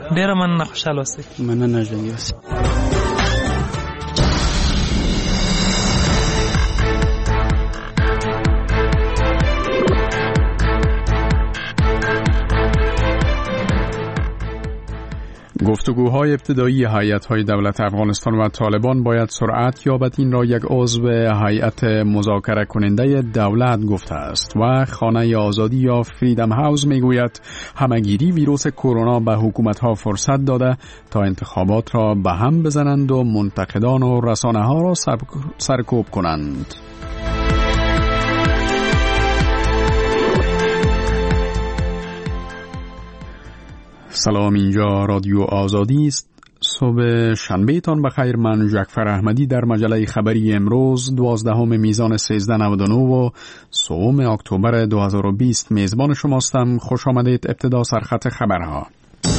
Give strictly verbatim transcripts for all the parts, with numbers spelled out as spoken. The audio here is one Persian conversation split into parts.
ډېره مننه، خوشحاله اوسئ. مننه ژوندي اوسئ. گفتگوهای ابتدایی هیئت‌های دولت افغانستان و طالبان باید سرعت یابد، این را یک عضو هیئت مذاکره کننده دولت گفته است و خانه آزادی یا فریدم هاوس میگوید همگیری ویروس کرونا به حکومت‌ها فرصت داده تا انتخابات را به هم بزنند و منتقدان و رسانه‌ها را سرکوب کنند. سلام، اینجا رادیو آزادی است. صبح شنبه تان بخیر. من جعفر احمدی در مجله خبری امروز دوازدهم میزان سیزده نود و نه و سوم اکتبر دو هزار و بیست میزبان شماستم. خوش آمدید. ابتدا سرخط خبرها.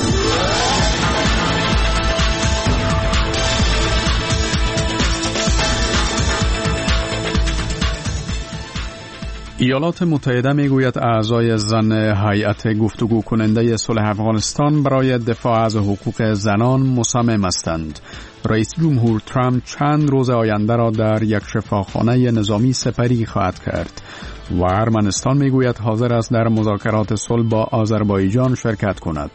ایالات متحده میگوید اعضای زن هیئت گفتگو کننده صلح افغانستان برای دفاع از حقوق زنان مصمم هستند. رئیس جمهور ترامپ چند روز آینده را در یک شفاخانه نظامی سپری خواهد کرد و ارمنستان میگوید حاضر است در مذاکرات صلح با آذربایجان شرکت کند.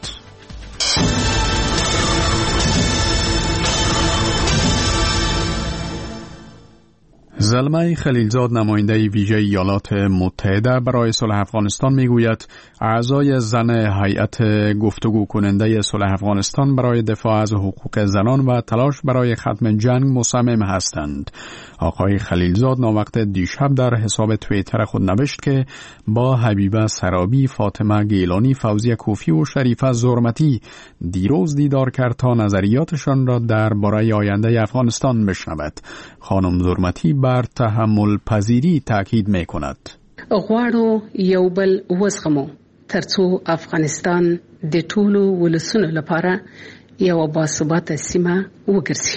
زلمه خلیلزاد نماینده ویژه ایالات متحده برای صلح افغانستان میگوید اعضای زن هیئت گفتگو کننده صلح افغانستان برای دفاع از حقوق زنان و تلاش برای ختم جنگ مصمم هستند. آقای خلیلزاد ناوقت دیشب در حساب توییتر خود نوشت که با حبیبه سرابی، فاطمه گیلانی، فوزیه کوفی و شریفه زرمتی دیروز دیدار کرد تا نظریاتشان را درباره آینده افغانستان بشنود. خانم زرمتی بر تحمل پذیری تاکید میکند. غواړو یو بل وزغمو ترڅو افغانستان د ټولو ولسونو لپاره یو باثباته سیمه وګرځي.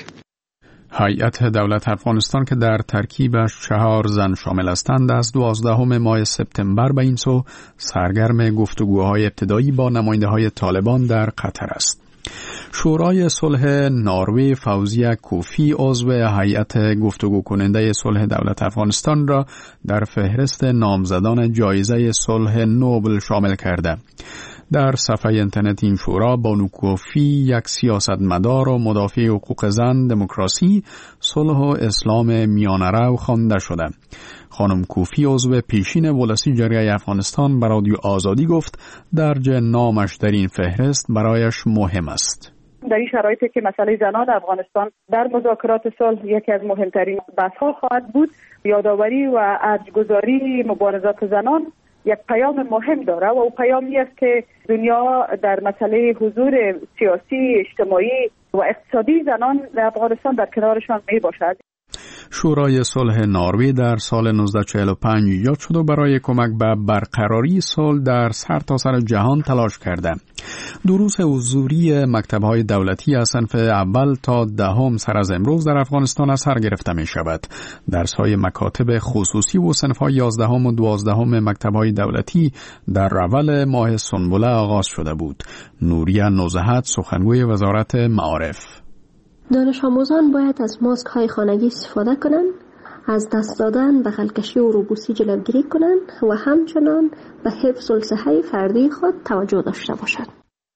هیئت دولت افغانستان که در ترکیبش چهار زن شامل هستند از دوازدهم ماه سپتامبر به این سو سرگرم گفتگوهای ابتدایی با نماینده های طالبان در قطر است. شورای صلح نروژ فوزیه کوفی عضو هیئت گفتگو کننده صلح دولت افغانستان را در فهرست نامزدان جایزه صلح نوبل شامل کرده. در صفحه اینترنت این شورا بانو کوفی یک سیاستمدار و مدافع حقوق زن، دموکراسی، صلح و اسلام میانه‌رو خوانده شده. خانم کوفی عضو پیشین ولسی جرگه افغانستان به رادیو آزادی گفت درج نامش در این فهرست برایش مهم است. در این شرایطی که مسئله زنان افغانستان در مذاکرات صلح یکی از مهمترین بحث‌ها خواهد بود، یادآوری و ارج‌گذاری مبارزات زنان یک پیام مهم داره و او پیامی است که دنیا در مسئله حضور سیاسی، اجتماعی و اقتصادی زنان در افغانستان در کنارشان می باشد. شورای صلح نروژ در سال نوزده چهل و پنج ایجاد شد و برای کمک به برقراری صلح در سرتاسر جهان تلاش کرده. دروس حضوری مکتب‌های دولتی از صنف اول تا دهم سر از امروز در افغانستان از سر گرفته می شود. درس‌های مکاتب خصوصی و صنف‌های یازدهم و دوازدهم مکتب‌های دولتی در اول ماه سنبله آغاز شده بود. نوریه نوزهت، سخنگوی وزارت معارف: دانش آموزان باید از ماسک های خانگی استفاده کنند، از دست دادن بغل‌کشی و روبوسی جلوگیری کنند و همچنان به حفظ الصحه فردی خود توجه داشته باشند.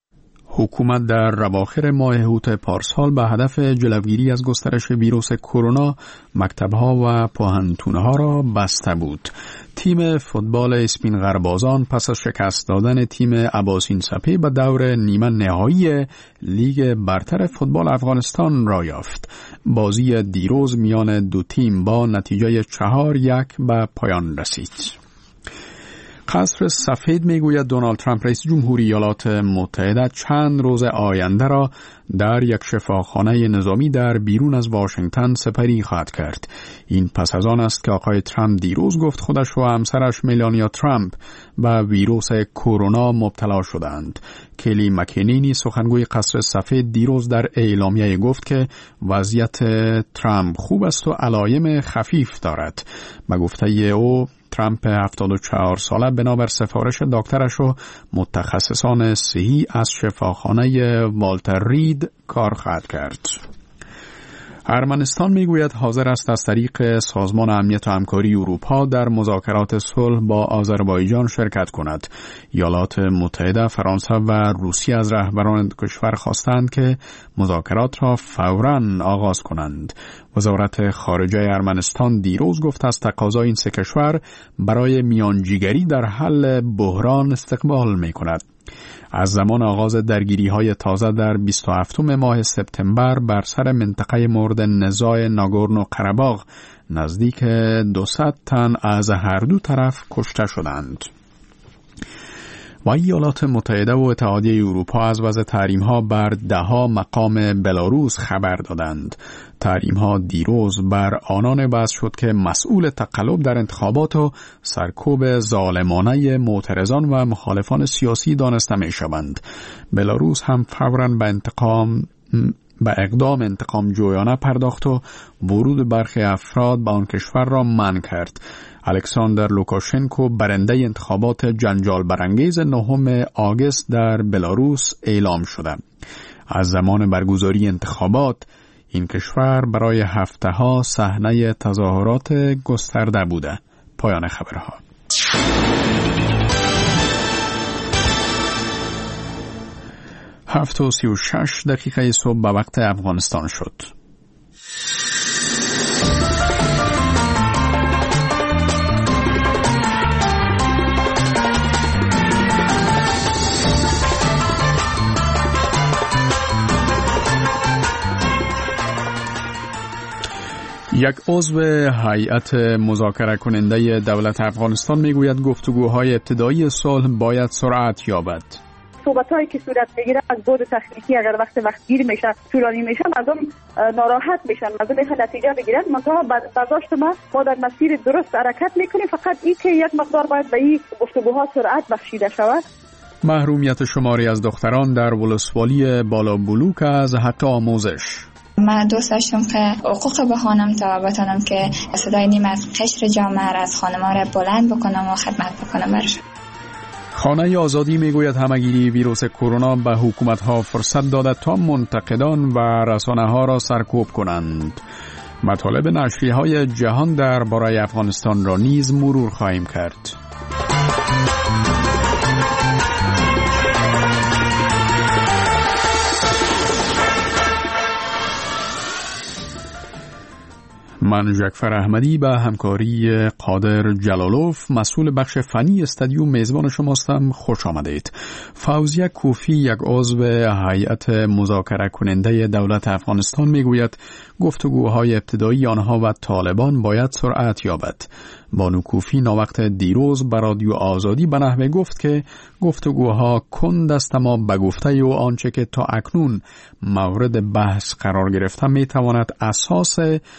حکومت در اواخر ماه هوت پارسال به هدف جلوگیری از گسترش ویروس کرونا مکتب‌ها و پوهنتون‌ها را بسته بود. تیم فوتبال اسپین غربازان پس از شکست دادن تیم اباسین سپه به دور نیمه نهایی لیگ برتر فوتبال افغانستان را یافت. بازی دیروز میان دو تیم با نتیجه چهار یک به پایان رسید. قصر سفید میگوید دونالد ترامپ رئیس جمهوری ایالات متحده چند روز آینده را در یک شفاخانه نظامی در بیرون از واشنگتن سپری خواهد کرد. این پس از آن است که آقای ترامپ دیروز گفت خودش و همسرش ملانیا ترامپ به ویروس کرونا مبتلا شدند. کلی مکینینی سخنگوی قصر سفید دیروز در اعلامیه گفت که وضعیت ترامپ خوب است و علائم خفیف دارد. به گفته او ترامپ هفتاد و چهار ساله بنابر سفارش دکترش و متخصصان صحی از شفاخانه والتر رید کار خواهد کرد. ارمنستان میگوید حاضر است از طریق سازمان امنیت و همکاری اروپا در مذاکرات صلح با آذربایجان شرکت کند. ایالات متحده، فرانسه و روسیه از رهبران کشور خواستند که مذاکرات را فوراً آغاز کنند. وزارت خارجه ارمنستان دیروز گفت از تقاضای این سه کشور برای میانجیگری در حل بحران استقبال می‌کند. از زمان آغاز درگیری‌های تازه در بیست و هفتم ماه سپتامبر بر سر منطقه مورد نزاع ناگورنو قره‌باغ نزدیک دویست تن از هر دو طرف کشته شدند. و ایالات متحده و اتحادیه اروپا از وضع تحریم‌ها بر ده‌ها مقام بلاروس خبر دادند. تحریم‌ها دیروز بر آنان وضع شد که مسئول تقلب در انتخابات و سرکوب ظالمانه معترضان و مخالفان سیاسی دانسته می‌شوند. بلاروس هم فوراً به انتقام به اقدام انتقام جویانه پرداخت و ورود برخی افراد به آن کشور را منع کرد. الکساندر لوکاشنکو برنده انتخابات جنجال برانگیز نهم آگوست در بلاروس اعلام شده. از زمان برگزاری انتخابات این کشور برای هفته‌ها صحنه تظاهرات گسترده بوده. پایان خبرها. هفت و سی و شش دقیقه صبح به وقت افغانستان شد. یک عضو هیئت مذاکره کننده دولت افغانستان میگوید گفتگوهای ابتدایی صلح باید سرعت یابد. صحبت‌هایی که صورت میگیره از بود تخنیکی اگر وقت وقت گیر میشه طولانی میشه مردم ناراحت میشن، مردم میخوان نتیجه بگیرن. منتها برداشت ما ما در مسیر درست حرکت میکنیم، فقط این که یک مقدار باید به این گفتگوها سرعت بخشیده شود. محرومیت شماری از دختران در ولسوالی بالا بلوک از حق آموزش. من دوست داشتم که حقوق بخوانم تا بتونم که صدای نیم از قشر جامعه از خانم‌ها را بلند بکنم و خدمت بکنم برشون. خانه آزادی میگوید همگیری ویروس کرونا به حکومت‌ها فرصت داده تا منتقدان و رسانه‌ها را سرکوب کنند. مطالب نشریه‌های جهان درباره افغانستان را نیز مرور خواهیم کرد. من جعفر احمدی به همکاری قادر جلالوف مسئول بخش فنی استادیوم میزبان شماستم. خوش آمدید. فوزیه کوفی یک عضو هیئت مذاکره کننده دولت افغانستان میگوید گفتگوهای ابتدایی آنها و طالبان باید سرعت یابد. بانو کوفی ناوقت دیروز به رادیو آزادی به نحوه گفت که گفتگوها کند است، اما به گفته او آنچه که تا اکنون مورد بحث قرار گرفته می تواند اساس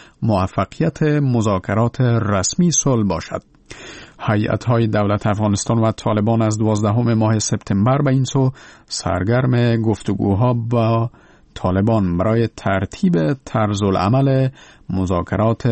موفقیت مذاکرات رسمی صلح باشد. هیئت‌های دولت افغانستان و طالبان از دوازدهم ماه سپتامبر به این سو سرگرم گفتگوها با طالبان برای ترتیب طرز العمل مذاکرات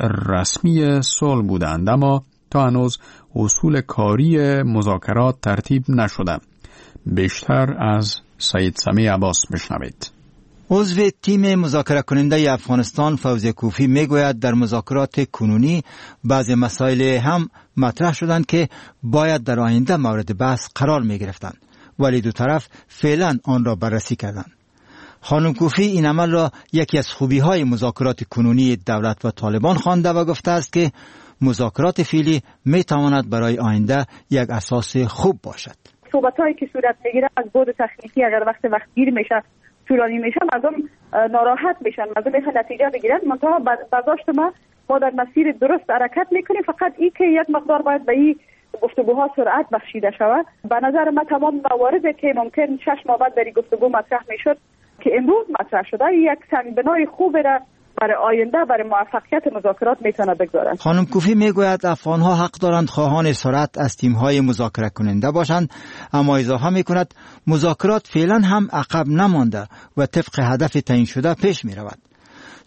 رسمی صلح بودند، اما تا هنوز اصول کاری مذاکرات ترتیب نشده. بیشتر از سید سمی عباس بشنوید. عضو تیم مذاکره کننده افغانستان فوزیه کوفی میگوید در مذاکرات کنونی بعضی مسائل هم مطرح شدند که باید در آینده مورد بحث قرار می گرفتند، ولی دو طرف فعلا آن را بررسی کردند. خانم کوفی این عمل را یکی از خوبی های مذاکرات کنونی دولت و طالبان خوانده و گفته است که مذاکرات فعلی می تواند برای آینده یک اساس خوب باشد. صحبت‌هایی که صورت میگیره از بود تخنیکی اگر وقت وقت گیر میشه طولانی میشه مردم ناراحت میشن، مردم میخوان نتیجه بگیرن. منتها برداشت ما ما در مسیر درست حرکت میکنیم، فقط این که یک مقدار باید به این گفتگوها سرعت بخشیده شود. به نظر من تمام مواردی که ممکن شش ماه بعد در این گفتگو مطرح میشد که امروز مطرح شده یک سنگبنای خوب را برای آینده برای موفقیت مذاکرات میتونه بگذارند. خانم کوفی میگوید افغانها حق دارند خواهان سرعت از تیم‌های مذاکره کننده باشند، اما اضافه میکند مذاکرات فعلا هم عقب نمانده و طبق هدف تعیین شده پیش میرود.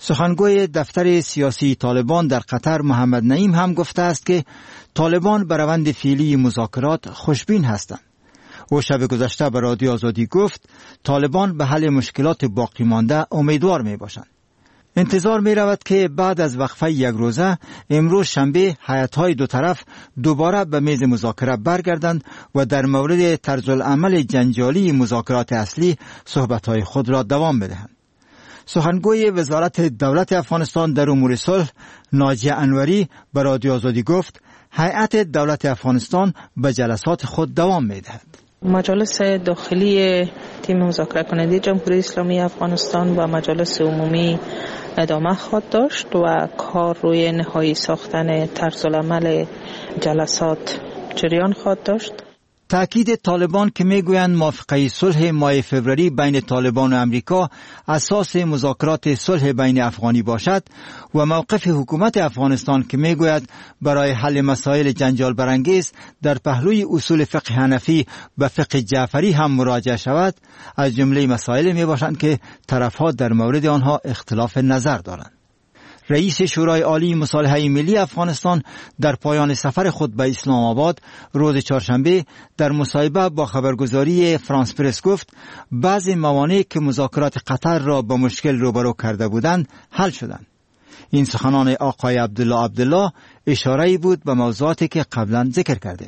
سخنگوی دفتر سیاسی طالبان در قطر محمد نعیم هم گفته است که طالبان به روند فعلی مذاکرات خوشبین هستند. او شب گذشته به رادیو آزادی گفت طالبان به حل مشکلات باقی مانده امیدوار می باشند. انتظار می رود که بعد از وقفه یک روزه امروز شنبه هیئت‌های دو طرف دوباره به میز مذاکره برگردند و در مورد طرز العمل جنجالی مذاکرات اصلی صحبت‌های خود را دوام بدهند. سخنگوی وزارت دولت افغانستان در امور صلح ناجیه انوری به رادیو آزادی گفت هیئت دولت افغانستان به جلسات خود دوام می‌دهد. مجالس داخلی تیم مذاکره کننده جمهوری اسلامی افغانستان و مجالس عمومی ادامه خواهد داشت و کار روی نهایی ساختن طرز العمل جلسات جریان خواهد داشت. تأکید طالبان که میگویند موافقه صلح ماه فوریه بین طالبان و امریکا اساس مذاکرات صلح بین افغانی باشد و موقف حکومت افغانستان که میگوید برای حل مسائل جنجال برانگیز در پهلوی اصول فقه حنفی و فقه جعفری هم مراجعه شود از جمله مسائل میباشند که طرفها در مورد آنها اختلاف نظر دارند. رئیس شورای عالی مصالحه ملی افغانستان در پایان سفر خود به اسلام آباد روز چهارشنبه در مصاحبه با خبرگزاری فرانس پرس گفت بعضی موانع که مذاکرات قطر را با مشکل روبرو کرده بودند حل شدند. این سخنان آقای عبدالله عبدالله اشاره‌ای بود به موضوعاتی که قبلا ذکر کردیم.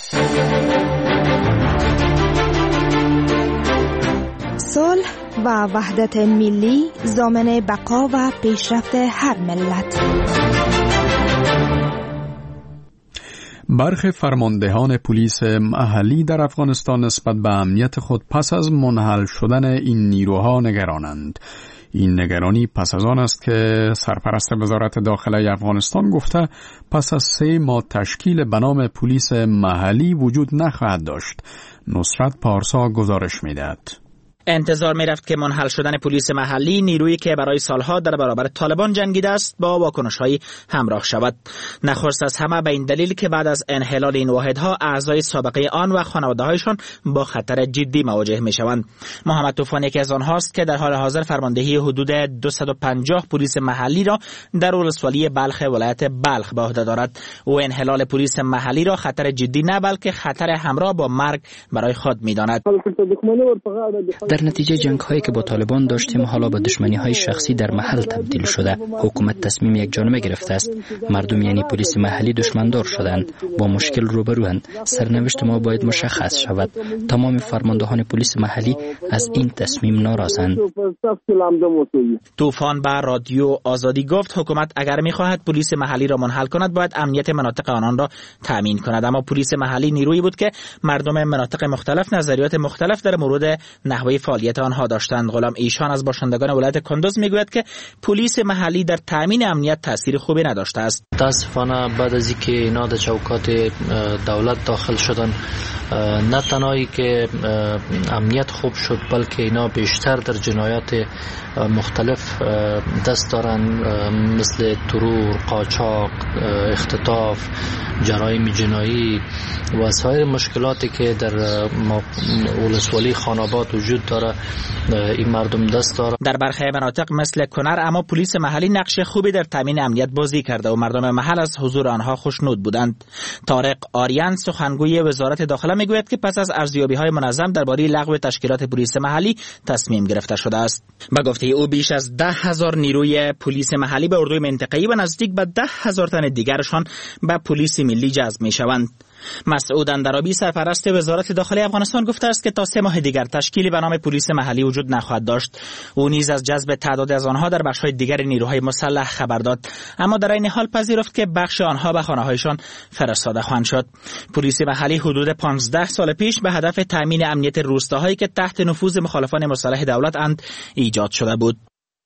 صلح و وحدت ملی ضامن بقا و پیشرفت هر ملت. برخی فرماندهان پلیس محلی در افغانستان نسبت به امنیت خود پس از منحل شدن این نیروها نگرانند. این نگرانی پس از آن است که سرپرست وزارت داخله افغانستان گفته پس از سه ماه تشکیل به نام پلیس محلی وجود نخواهد داشت. نصرت پارسا گزارش می‌دهد. انتظار می رفت که منحل شدن پلیس محلی، نیرویی که برای سالها در برابر طالبان جنگیده است، با واکنش‌هایی همراه شود. نخست از همه به این دلیل که بعد از انحلال این واحدها اعضای سابقه آن و خانواده‌هایشان با خطر جدی مواجه می شوند. محمد طوفان یکی از آنهاست که در حال حاضر فرماندهی حدود دویست و پنجاه پلیس محلی را در ولسوالی بلخ ولایت بلخ به عهده دارد. او انحلال پلیس محلی را خطر جدی نه بلکه خطر همراه با مرگ برای خود می‌داند. در نتیجه جنگ هایی که با طالبان داشتیم حالا به دشمنی های شخصی در محل تبدیل شده. حکومت تصمیم یک جانبه گرفته است. مردم یعنی پلیس محلی دشمندار شدند، با مشکل روبروند. سرنوشت ما باید مشخص شود. تمام فرماندهان پلیس محلی از این تصمیم ناراضند. طوفان به رادیو آزادی گفت حکومت اگر می‌خواهد پلیس محلی را منحل کند باید امنیت مناطق آنان را تامین کند. اما پلیس محلی نیرویی بود که مردم مناطق مختلف نظریات مختلف در مورد نحوه فعالیت آنها داشتند. غلام ایشان از باشندگان ولایت کندوز میگوید که پلیس محلی در تامین امنیت تاثیر خوبی نداشته است. متاسفانه بعد از اینکه اینا در چوکات دولت داخل شدن، نه تنهایی که امنیت خوب شد بلکه اینا بیشتر در جنایات مختلف دست دارن، مثل ترور، قاچاق، اختطاف، جرایم جنایی و سایر مشکلاتی که در ولسوالی خاناباد وجود داره این مردم دست داره. در برخی مناطق مثل کنر اما پلیس محلی نقش خوبی در تامین امنیت بازی کرده و مردم محل از حضور آنها خوشنود بودند. طارق آریان سخنگوی وزارت داخله میگوید که پس از ارزیابی‌های منظم درباره لغو تشکیلات پلیس محلی تصمیم گرفته شده است. به گفته او بیش از ده هزار نیروی پلیس محلی به اردوی منطقه‌ای و نزدیک به ده هزار تن دیگرشان به پلیس ملی جذب می‌شوند. مسعود اندرابی سرپرست وزارت داخله افغانستان گفته است که تا سه ماه دیگر تشکیلی به نام پلیس محلی وجود نخواهد داشت. او نیز از جذب تعداد از آنها در بخش‌های دیگر نیروهای مسلح خبر داد، اما در این حال پذیرفت که بخش آنها به خانه‌هایشان فرستاده خواهند شد. پلیس محلی حدود پانزده سال پیش به هدف تامین امنیت روستاهایی که تحت نفوذ مخالفان مسلح دولت اند ایجاد شده بود.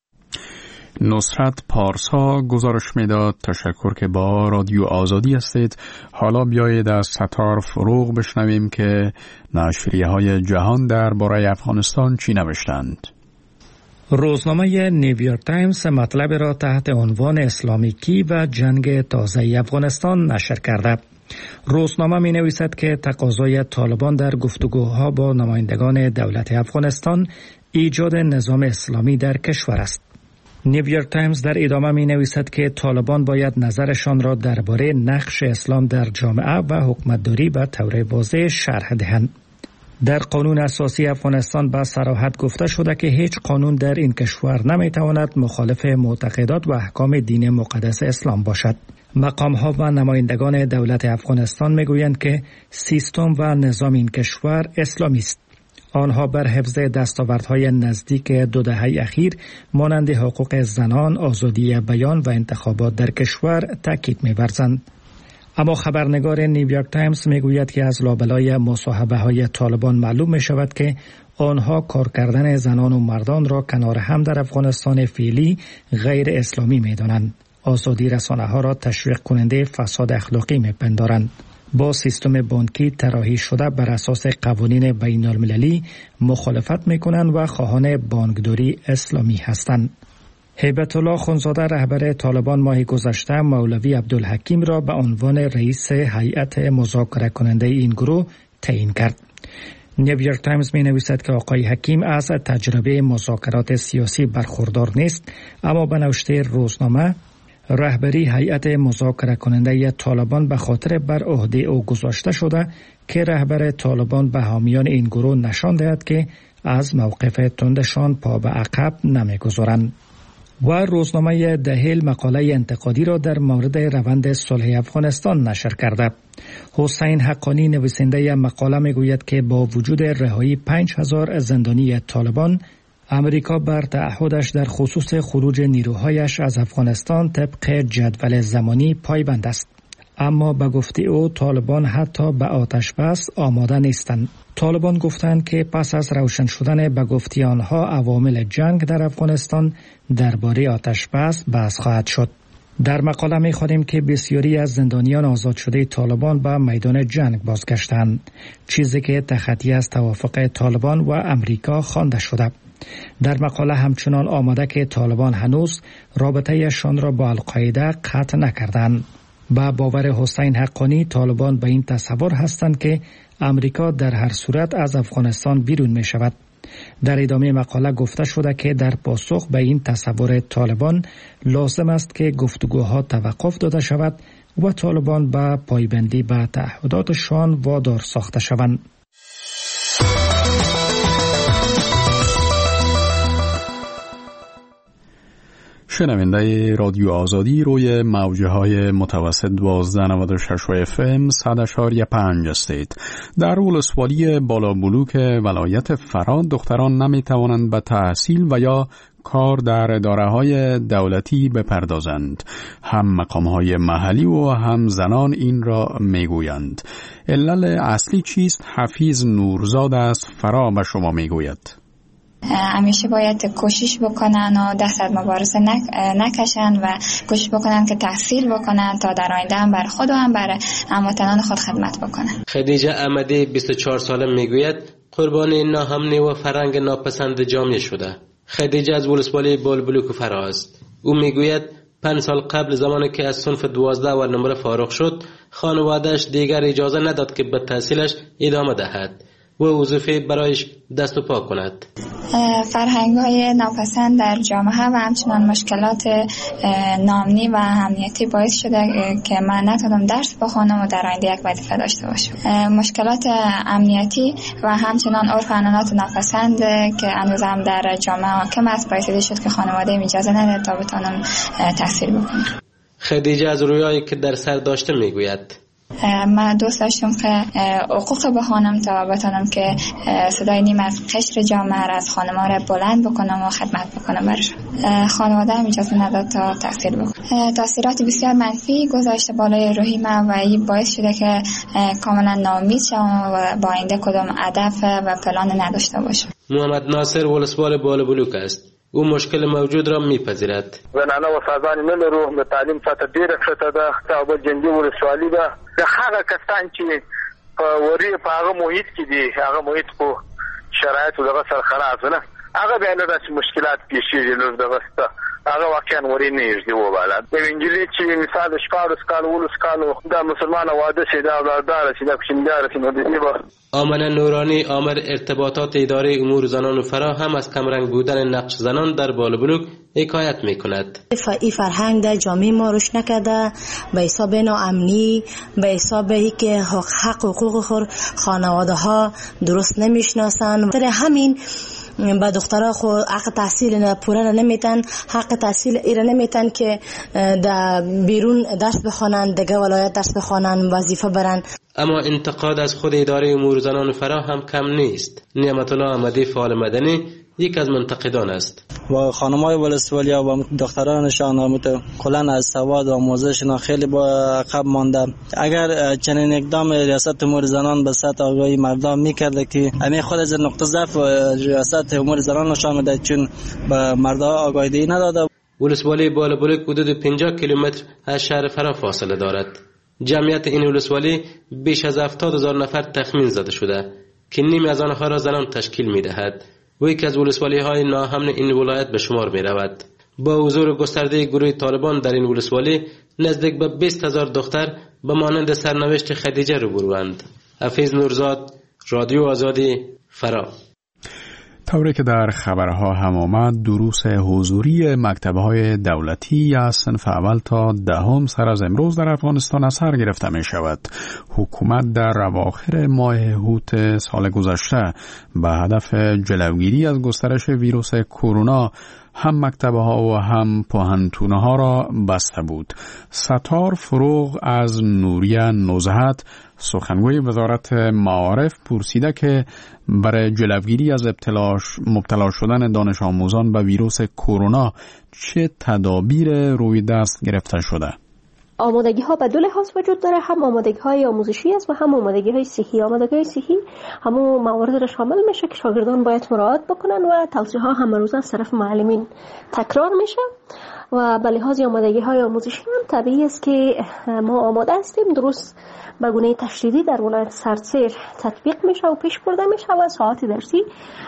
نصرت پارسا گزارش میداد. تشکر که با رادیو آزادی هستید. حالا بیایید از ستار فروغ بشنویم که نشریه های جهان درباره افغانستان چی نوشتند. روزنامه نیویورک تایمز مطلب را تحت عنوان اسلامیکی و جنگ تازه افغانستان نشر کرده. روزنامه می نویسد که تقاضای طالبان در گفتگوها با نمایندگان دولت افغانستان ایجاد نظام اسلامی در کشور است. نیویورک تایمز در ادامه می نویسد که طالبان باید نظرشان را درباره نقش اسلام در جامعه و حکومتداری به طور واضح شرح دهند. در قانون اساسی افغانستان به صراحت گفته شده که هیچ قانون در این کشور نمی تواند مخالف معتقدات و احکام دین مقدس اسلام باشد. مقام‌ها و نمایندگان دولت افغانستان میگویند که سیستم و نظام این کشور اسلامی است. آنها بر حفظ دستاوردهای نزدیک دو دهه اخیر مانند حقوق زنان، آزادی بیان و انتخابات در کشور تاکید می‌ورزند. اما خبرنگار نیویورک تایمز میگوید که از لابلای مصاحبه‌های طالبان معلوم می‌شود که آنها کار کردن زنان و مردان را کنار هم در افغانستان فعلی غیر اسلامی می‌دانند. آزادی رسانه‌ها را تشویق کننده فساد اخلاقی می‌پندارند. با سیستم بانکی طراحی شده بر اساس قوانین بین المللی مخالفت می‌کنند و خواهان بانکداری اسلامی هستند. هیبت الله خونزاده رهبر طالبان ماه گذشته مولوی عبدالحکیم را به عنوان رئیس هیئت مذاکره کننده این گروه تعیین کرد. نیویورک تایمز می نویسد که آقای حکیم از تجربه مذاکرات سیاسی برخوردار نیست، اما به نوشته روزنامه رهبری هیئت مذاکره کننده طالبان به خاطر بر عهده او گذاشته شده که رهبر طالبان به حامیان این گروه نشان دهد که از موقف تندشان پا به عقب نمیگذارند. و روزنامه دهیل مقاله انتقادی را در مورد روند صلح افغانستان نشر کرده. حسین حقانی نویسنده مقاله میگوید که با وجود رهایی پنج هزار زندانی طالبان، امریکا بر تعهدش در خصوص خروج نیروهایش از افغانستان طبق جدول زمانی پایبند است. اما به گفته او طالبان حتی به آتش بس آماده نیستند. طالبان گفتند که پس از روشن شدن به گفته آنها عوامل جنگ در افغانستان درباره آتش بس بحث خواهد شد. در مقاله می خوانیم که بسیاری از زندانیان آزاد شده طالبان به میدان جنگ بازگشتند، چیزی که تخطی از توافق طالبان و امریکا خوانده شده. در مقاله همچنان آمده که طالبان هنوز رابطه‌شان را با القاعده قطع نکردند. با باور حسین حقانی طالبان به این تصور هستند که امریکا در هر صورت از افغانستان بیرون می شود. در ادامه مقاله گفته شده که در پاسخ به این تصور طالبان لازم است که گفتگوها توقف داده شود و طالبان به پایبندی به تعهداتشان وادار ساخته شوند. شنونده رادیو آزادی روی موجه های متوسط دوازده نود و شش اف ام صد اشاری پنج هستید. در ولسوالی بالابلوک ولایت فراد دختران نمی توانند به تحصیل و یا کار در اداره‌های دولتی بپردازند. هم مقام‌های محلی و هم زنان این را میگویند. علل اصلی چیست؟ حفیظ نورزاد از فرا به شما میگوید. همیشه باید کوشش بکنن و دست از مبارزه نکشن و کوشش بکنن که تحصیل بکنن تا در آینده هم بر خود و هم بر هموطنان خود خدمت بکنن. خدیجه احمدی بیست و چهار ساله میگوید قربانی ناامنی و فرهنگ ناپسند جامعه شده. خدیجه از ولسوالی بالبلوک فرا است. او میگوید پنج سال قبل زمانی که از صنف دوازده و نمره فارغ شد، خانواده‌اش دیگر اجازه نداد که به تحصیلش ادامه دهد و وظیفه برایش دست و پا کند. فرهنگ‌های ناپسند در جامعه و همچنان مشکلات نامنی و امنیتی باعث شده که من نتونم درس بخوانم و در آینده یک وظیفه داشته باشم. مشکلات امنیتی و همچنان عرف و عنعنات ناپسند که هنوز هم در جامعه حاکم است باعث شد که خانواده اجازه نده تا بتونم تحصیل بکنم. خدیجه از رویایی که در سر داشته میگوید من دوست داشتم که حقوق بخوانم تا بتونم که صدای نیم از قشر جامعه را از خانم‌ها را بلند بکنم و خدمت بکنم برشون. خانواده هم اجازه نداد تا تحصیل بکنم. تاثیرات بسیار منفی گذاشته بالای روحی من و این باعث شده که کاملا ناامید شم و با آینده کدام هدف و پلان نداشته باشم. محمد ناصر ولسوال بالبلوک است. او مشکل موجود را میپذیرد. زنانه و سازانی نلرو د تعلیم سطح ډیره ښه ده. کابل جنګي ولسوالي ده. د هغه کسان چې په وری په هغه محیط کې دي، هغه محیط په شرایطو دغه سره خلاص نه، هغه بیا له داسې مشکلات پیښیږي. نو دغه سته هغه واقعا وری نږدې و بالا د انجلي چې مثال شپږ کال ولس کالو د مسلمان واده شي دا دار شي د کوشندار شي نو د آمنه نورانی آمر ارتباطات اداره امور زنان و فرا هم از کمرنگ بودن نقش زنان در بالابلوک حکایت میکند. این فرهنگ در جامعه ما رشد نکرده به حساب ناامنی، به حساب ای که حق حقوق خور خانواده ها درست نمیشناسن. در همین با دخترها خو حق تحصیل پوره نمیتن، حق تحصیل ایره نمیتن که در بیرون درس بخوانن، دیگه ولایت درس بخوانن، وظیفه برن. اما انتقاد از خود اداره امور زنان و فرا هم کم نیست. نعمت الله احمدی فعال مدنی یک از منتقدان است. و خانمای ولسوالی و دخترانشان کلا از سواد و آموزششان خیلی با عقب مانده. اگر چنین اقدام ریاست امور زنان به سطح آگاهی مردم میکرده که همین خود از نقطه ضعف ریاست امور زنان نشان میده، چون به مردها آگاهی نداده. ولسوالی بالابلوک حدود پنجاه کیلومتر از شهر فرا فاصله دارد. جمعیت این ولسوالی بیش از هفتاد هزار نفر تخمین زده شده که نیم از آنها را زنان تشکیل میدهد و یکی از ولسوالی های ناامن این ولایت به شمار می رود. با حضور گسترده گروه طالبان در این ولسوالی نزدیک به بیست هزار دختر به مانند سرنوشت خدیجه روبروند. حفیظ نورزاد، رادیو آزادی، فرا. طوری که در خبرها هم آمد، دروس حضوری مکتب‌های دولتی از صنف اول تا دهم سر از امروز در افغانستان از سر گرفته می شود. حکومت در اواخر ماه هوت سال گذشته به هدف جلوگیری از گسترش ویروس کرونا هم مکتب‌ها و هم پوهنتون‌ها را بسته بود. ستار فروغ از نوریه نزهت، سخنگوی وزارت معارف، پرسیده که برای جلوگیری از مبتلا شدن دانش آموزان به ویروس کرونا چه تدابیر روی دست گرفته شده؟ آمادگی ها به دو لحاظ وجود داره، هم آمادگی های آموزشی است و هم آمادگی های صحی. آمادگی های صحی همون موارد را شامل میشه که شاگردان باید مراعات بکنن و توصیه ها هم روزانه از طرف معلمین تکرار میشه. و به لحاظ آمادگی های آموزشی هم طبیعی است که ما آماده هستیم. درست به گونه تشدیدی در ولایت سرسیر تطبیق میشه و پیش برده میشه و ساعت درسی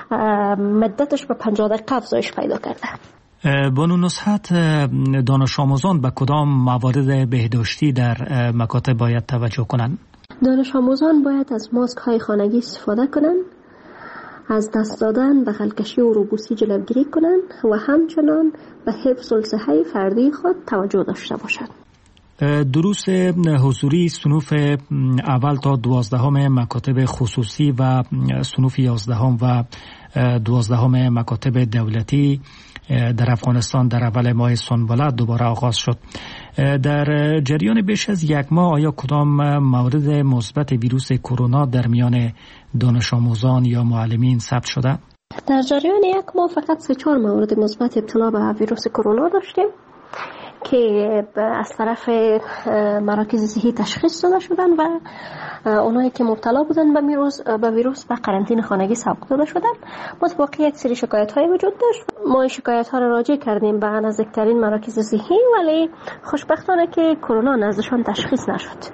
مدتش به پنجاه دقیقه افزایش پیدا کرده. بانو نصحت، دانش آموزان به کدام موارد بهداشتی در مکاتب باید توجه کنند؟ دانش آموزان باید از ماسک های خانگی استفاده کنند، از دست دادن به خلکشی و روبوسی جلوگیری کنند و همچنان به حفظ الصحه فردی خود توجه داشته باشند. دروس حضوری صنوف اول تا دوازدهم مکاتب خصوصی و صنوف یازدهم و دوازدهم مکاتب دولتی در افغانستان در اول ماه سنبله دوباره آغاز شد. در جریان بیش از یک ماه آیا کدام مورد مثبت ویروس کرونا در میان دانش آموزان یا معلمین ثبت شده؟ در جریان یک ماه فقط سه چهار مورد مثبت ابتلا به ویروس کرونا داشتیم که از طرف مراکز صحی تشخیص داده شدن و اونایی که مبتلا بودن به ویروس به ویروس به قرنطینه خانگی سوق داده شدن. متفاوتی یک سری شکایت های وجود داشت. ما این شکایت ها را راجع کردیم به نزدیکترین مراکز صحی، ولی خوشبختانه که کرونا نزدشان تشخیص نشد.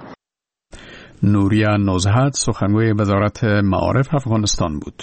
نوریه نزهت، سخنگوی وزارت معارف افغانستان بود.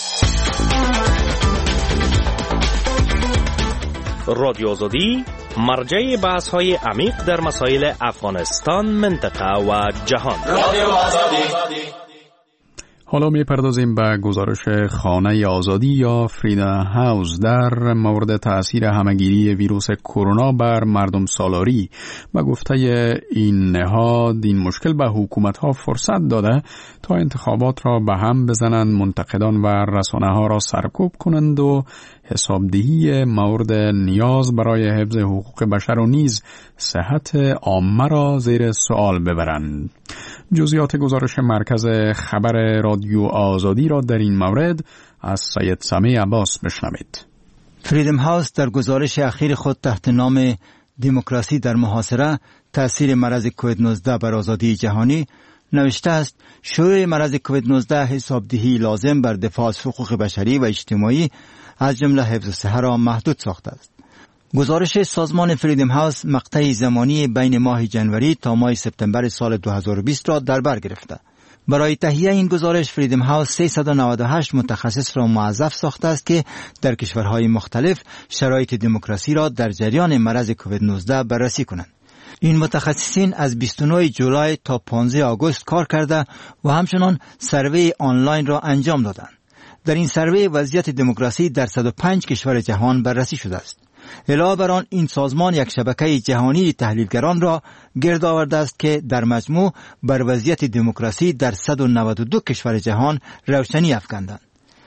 رادیو آزادی مرجع بحث های عمیق در مسائل افغانستان، منطقه و جهان. رادیو آزادی. حالا میپردازیم به گزارش خانه آزادی یا فریدا هاوس در مورد تأثیر همگیری ویروس کرونا بر مردم سالاری. به گفته این نهاد، این مشکل به حکومت ها فرصت داده تا انتخابات را به هم بزنند، منتقدان و رسانه ها را سرکوب کنند و حسابدهی مورد نیاز برای حفظ حقوق بشر و نیز صحت عامه را زیر سوال ببرند. جزئیات گزارش مرکز خبر رادیو آزادی را در این مورد از سید سمیع عباس بشنوید. فریدم هاوس در گزارش اخیر خود تحت نام دموکراسی در محاصره، تأثیر مرض کووید نوزده بر آزادی جهانی نوشته است: شیوع مرض کووید نوزده حسابدهی لازم بر دفاع از حقوق بشری و اجتماعی از جمله حفظ صحت را محدود ساخته است. گزارش سازمان فریدم هاوس مقطع زمانی بین ماه جنوری تا ماه سپتامبر سال دو هزار و بیست را در بر گرفته. برای تهیه این گزارش فریدم هاوس سیصد و نود و هشت متخصص را موظف ساخته است که در کشورهای مختلف شرایط دموکراسی را در جریان مرض کووید نوزده بررسی کنند. این متخصصین از بیست و نه جولای تا پانزده آگوست کار کرده و همچنان سروی آنلاین را انجام دادند. در این سروی وضعیت دموکراسی در صد و پنج کشور جهان بررسی شده است. علاوه بر آن این سازمان یک شبکه جهانی تحلیلگران را گرد آورده است که در مجموع بر وضعیت دموکراسی در صد و نود و دو کشور جهان روشنی افکندند.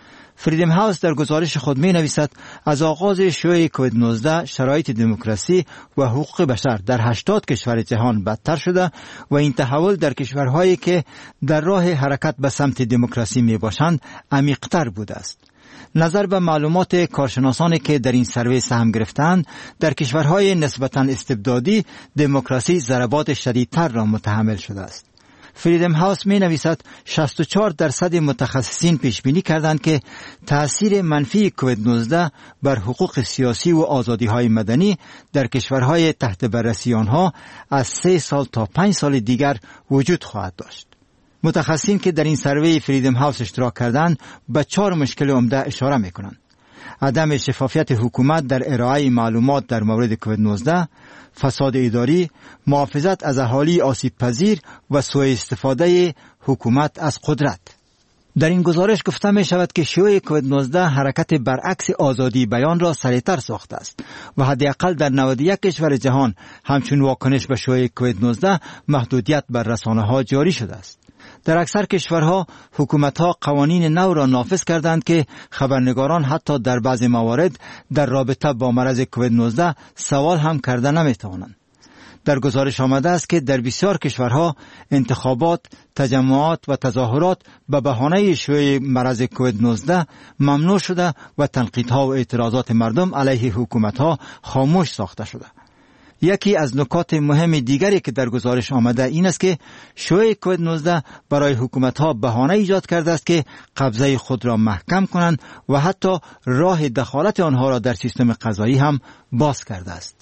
فریدم هاوس در گزارش خود می نویسد از آغاز شیوع کووید نوزده شرایط دموکراسی و حقوق بشر در هشتاد کشور جهان بدتر شده و این تحول در کشورهایی که در راه حرکت به سمت دموکراسی می باشند عمیق‌تر بوده است. نظر به معلومات کارشناسانی که در این سروی سهم گرفتند، در کشورهای نسبتاً استبدادی دموکراسی ضربات شدیدتر را متحمل شده است. فریدم هاوس می نویسد شصت و چهار درصد متخصصین پیش بینی کردند که تأثیر منفی کووید نوزده بر حقوق سیاسی و آزادی های مدنی در کشورهای تحت بررسی آنها از سه سال تا پنج سال دیگر وجود خواهد داشت. متخصصین که در این سروی فریدم هاوس اشتراک کردند به چهار مشکل عمده اشاره می کنند: عدم شفافیت حکومت در ارائه معلومات در مورد کووید نوزده، فساد اداری، محافظت از اهالی آسیب پذیر و سوء استفاده حکومت از قدرت. در این گزارش گفته می شود که شیوع کووید نوزده حرکت برعکس آزادی بیان را سریعتر ساخته است و حداقل در نود و یک کشور جهان همچون واکنش به شیوع کووید نوزده محدودیت بر رسانه‌ها جاری شده است. در اکثر کشورها حکومت‌ها قوانین نو را نافذ کردند که خبرنگاران حتی در بعضی موارد در رابطه با مرض کووید نوزده سوال هم کرده نمی‌توانند. در گزارش آمده است که در بسیار کشورها انتخابات، تجمعات و تظاهرات به بهانه شیوع مرض کووید نوزده ممنوع شده و تنقیدها و اعتراضات مردم علیه حکومت‌ها خاموش ساخته شده. یکی از نکات مهم دیگری که در گزارش آمده این است که شیوع کووید نوزده برای حکومت‌ها بهانه ایجاد کرده است که قبضه خود را محکم کنند و حتی راه دخالت آنها را در سیستم قضایی هم باز کرده است.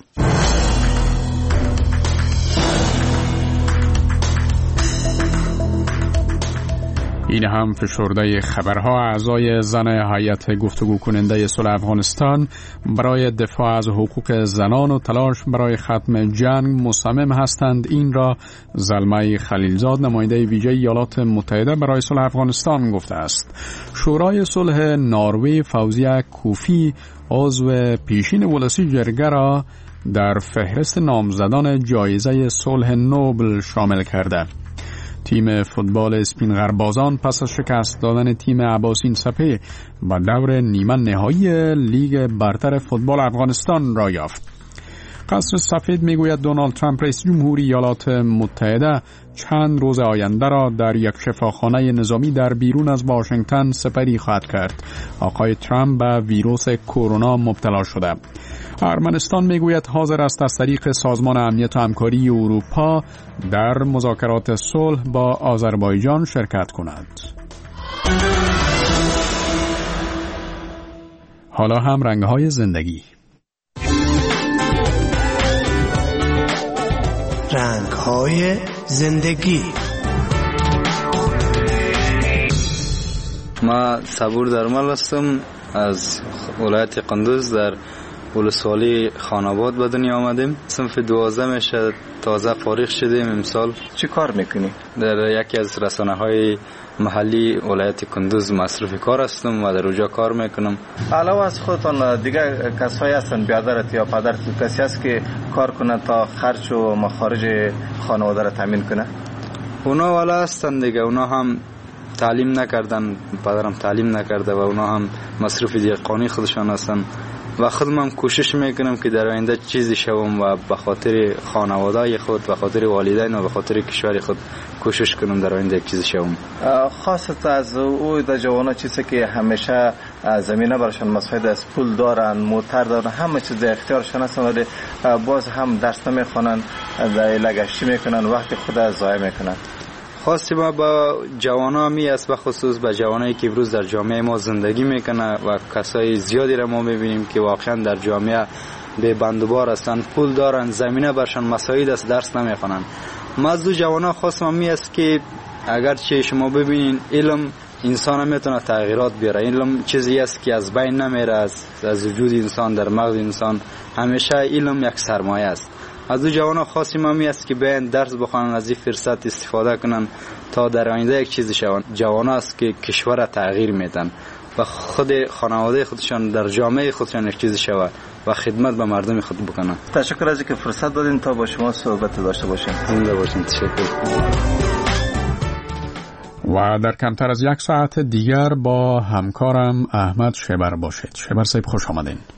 این هم فشرده خبرها. اعضای زن هیئت گفتگو کننده صلح افغانستان برای دفاع از حقوق زنان و تلاش برای ختم جنگ مصمم هستند. این را زلمه خلیلزاد، نماینده ویژه ایالات متحده برای صلح افغانستان، گفته است. شورای صلح نروژ فوزیه کوفی، عضو پیشین ولسی جرگه را در فهرست نامزدان جایزه صلح نوبل شامل کرده. تیم فوتبال اسپینغربازان پس از شکست دادن تیم عباسین سپه به دور نیمه نهایی لیگ برتر فوتبال افغانستان را یافت. قصر سفید میگوید دونالد ترامپ رئیس جمهوری ایالات متحده چند روز آینده را در یک شفاخانه نظامی در بیرون از واشنگتن سپری خواهد کرد. آقای ترامپ به ویروس کرونا مبتلا شده. ارمنستان میگوید حاضر است از طریق سازمان امنیت و همکاری اروپا در مذاکرات صلح با آذربایجان شرکت کند. حالا هم رنگ‌های زندگی. رنگ‌های زندگی. ما صبور درمل هستم، از ولایت قندوز در ولسوالی خاناباد به دنیا آمدیم. صنف دوازده میشه، تازه فارغ شدیم امسال. چی کار میکنی؟ در یکی از رسانه های محلی ولایت قندوز مصروف کار هستم و در اونجا کار میکنم. علاوه از خودتان دیگه کسایی هستن، برادرت یا پدرت کسی هست که کار کنه تا خرج و مخارج خانواده را تامین کنه؟ اونا والا هستن دیگه، اونا هم تعلیم نکردن، پدرم تعلیم نکرده و اونا هم مصروف دیگرانی خودشان هستن و خودم هم کوشش میکنم که در آینده چیزی شوم و به خاطر خانواده خود، به خاطر والدین و به خاطر کشور خود کوشش کنم در آینده یک چیزی شوم. خاصت از او در جوانا چیزی که همیشه زمینه براشون مساعد از پول دارن، موتر دارن، همه چیز در اختیارشون هستن ولی باز هم درس نمیخونن، در لگشتی میکنن، وقت خود از ضایع میکنن. خواستی ما با جوانا می است، به خصوص با جوانایی که امروز در جامعه ما زندگی میکنه و کسای زیادی را ما میبینیم که واقعا در جامعه به بندوبار هستن، پول دارن، زمینه برشان مساعد است، درس نمیخونن. ما از دو جوانا خواستم می است که اگر چه شما ببینین علم انسان میتونه تغییرات بیاره. علم چیزی است که از بین نمیره از, از وجود انسان، در مغز انسان. همیشه علم یک سرمایه است. از دو جوان خاصی مامی است که بیان درس بخوانن، از این فرصت استفاده کنن تا در آینده یک چیزی شون. جوان است که کشور تغییر میدن و خود خانواده خودشان در جامعه خودشان یک چیزی شود و خدمت به مردم خود بکنن. تشکر از اینکه فرصت دادین تا با شما صحبت داشته باشیم. زنده باشین. تشکر. و در کمتر از یک ساعت دیگر با همکارم احمد شبر باشید. شبر صاحب خوش آمدین.